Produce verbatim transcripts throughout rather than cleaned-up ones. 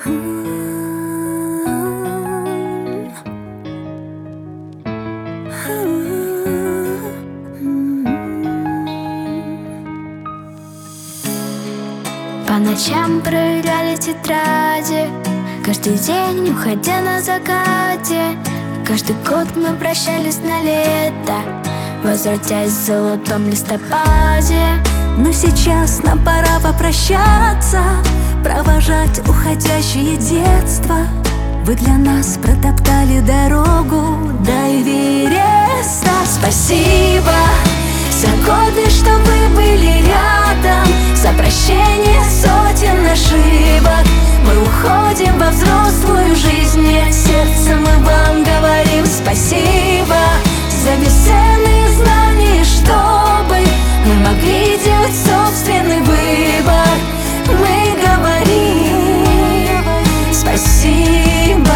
По ночам проверяли тетради, каждый день уходя на закате. Каждый год мы прощались на лето, возвратясь в золотом листопаде. Но сейчас нам пора попрощаться, провожать уходящее детство. Вы для нас протоптали дорогу до Эвереста. Спасибо за годы, что вы были рядом, за прощение сотен ошибок. Мы уходим во взрослую жизнь, и сердцем мы вам говорим спасибо за бесценные знания, чтобы мы могли делать собственный выбор. Мы говорим спасибо.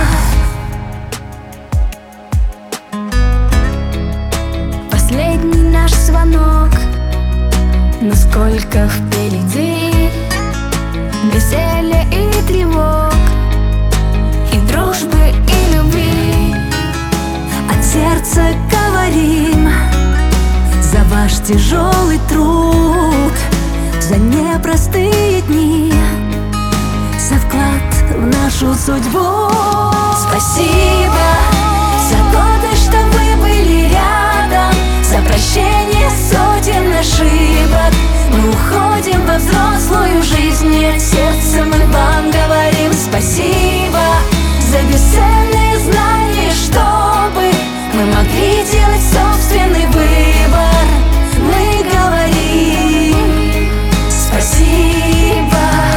Последний наш звонок, но сколько впереди веселья и тревог, и дружбы, и любви. От сердца говорим за ваш тяжелый труд, за непростые дни, за вклад в нашу судьбу. Спасибо за годы, что вы были рядом, за прощение сотен ошибок. Мы уходим во взрослую жизнь, и сердцем мы вам говорим спасибо за бесценные знания, чтобы мы могли делать собственный выбор. Мы говорим спасибо.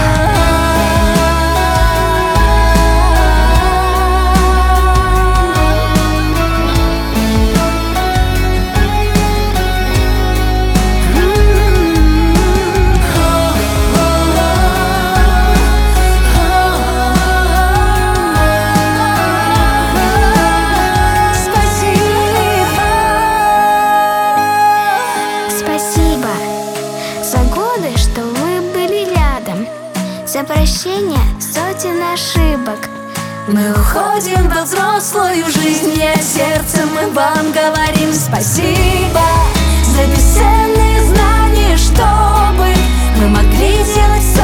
Что вы были рядом, за прощение сотен ошибок. Мы уходим во взрослую жизнь, и сердцем мы вам говорим спасибо за бесценные знания, чтобы мы могли делать